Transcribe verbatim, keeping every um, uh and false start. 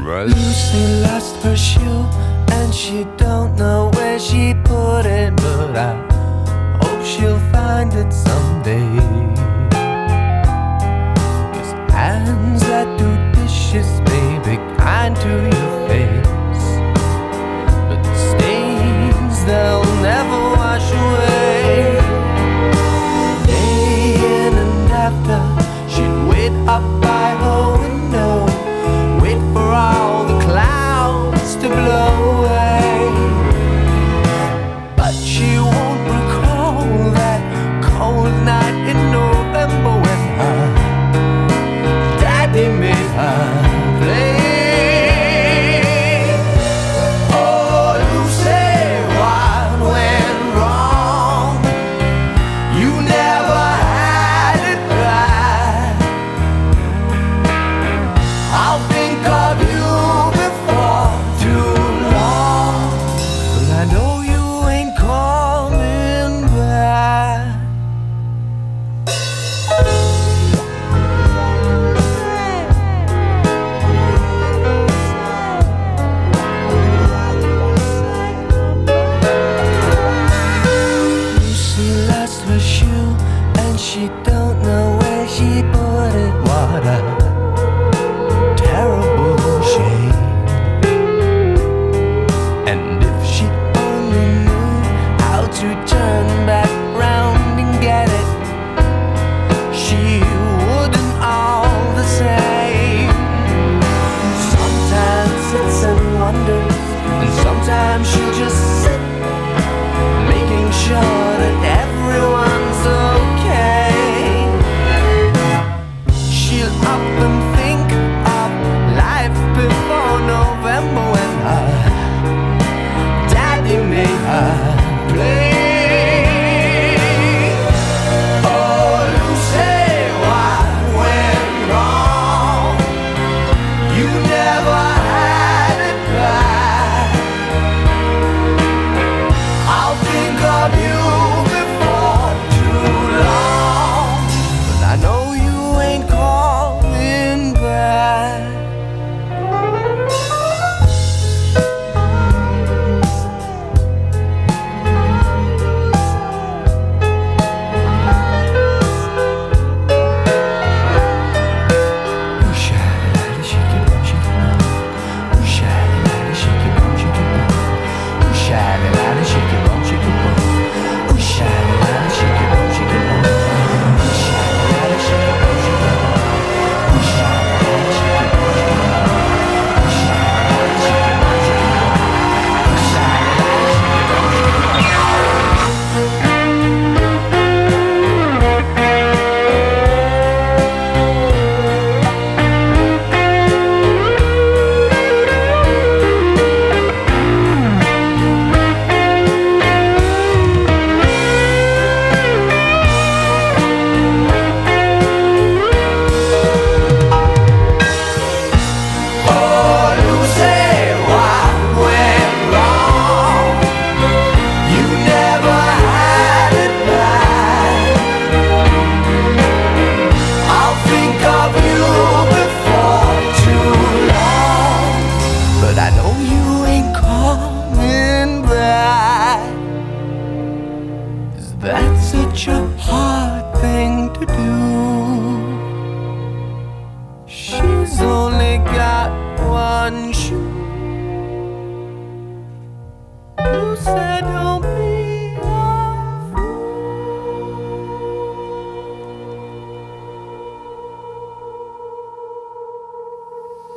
Lucy lost her shoe and she don't know where she put it, but I hope she'll find it someday. 'Cause hands that do dishes may be kind to your face, but the stains they'll never wash away. Day in and after, she'd wait up by her window, wait for all the clouds to blow away. But she won't recall that cold night in November when her daddy made her play. Oh, Lucy, what went wrong? You never had it right. I'll think of you before too long, but I know you ain't coming back. Lucy lost her shoe and she don't know where she put it. What a terrible shame. And if she only knew how to turn back round and get it, she wouldn't all the same. Sometimes sits and wonders, and sometimes she'll just sit, making sure that everyone's okay. She'll often think of life before November when her daddy made her play. Oh, Lucy, what went wrong? You never had it right. I'll think of you before too long, but I know you ain't calling back. Ooh, sha-la-la, shake it, bum, shake it, bum. Ooh, sha-la-la, shake it, bum, shake it, bum. Ooh, sha-la-la, shake it, bum, shake it, bum. Ooh, sha-la-la, shake it, bum, shake it, bum. Ooh, sha-la-la, shake it, bum, shake it, bum. Ooh, sha-la-la, shake it, bum, shake it, bum. Ooh, sha-la-la, shake it, bum, shake it, bum. Ooh, sha-la-la, shake it, bum, shake it, bum. Oh, Lucy, what went wrong? You never had it right. I'll think of you before too long, but I know you ain't coming back. 'Cause that's such a hard thing to do. She's only got one shoe. You said